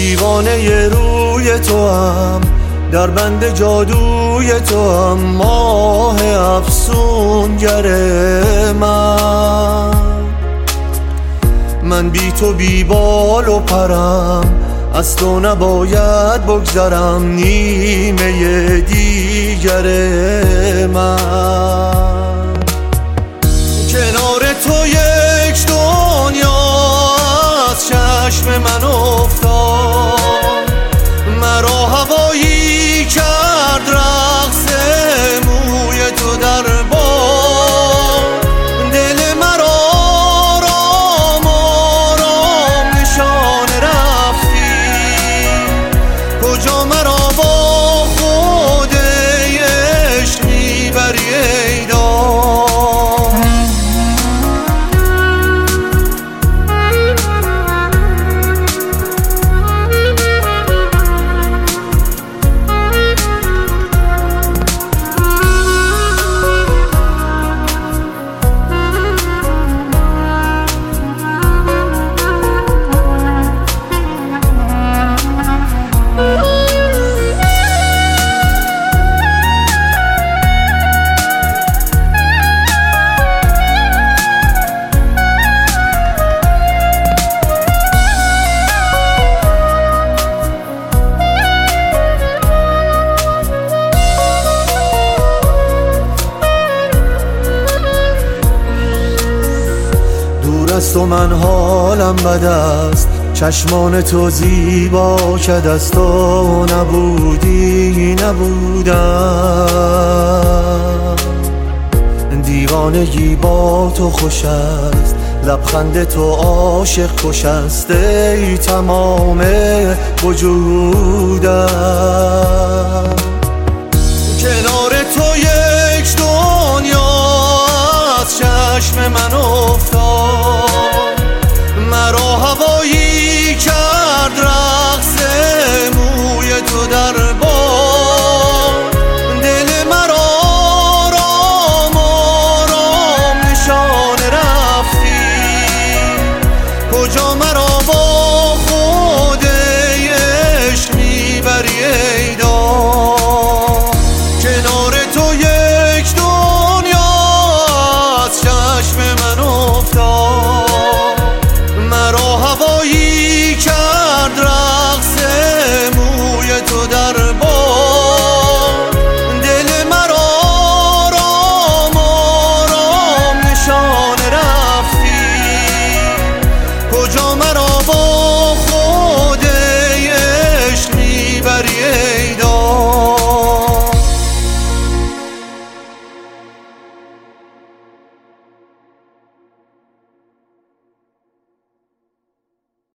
دیوانه روی تو هم، در بند جادوی تو هم، ماه افسونگر من بی تو بی بال و پرم، از تو نباید بگذرم نیمه دیگر من. کنار تو یک دنیا از چشم من افتاد، مرا هوایی کرد رقص موی تو در باد. دل مرا آرام آرام نشان رفتی، کجا مرا با خود عشق میبری ای داد. از تو من حالم بد است، چشمان تو زیبا کد از تو نبودی نبودم. دیوانگی با تو خوش است، لبخند تو عاشق کش است ای تمام وجودم. کنار تو یک دنیا از چشم من افتاد،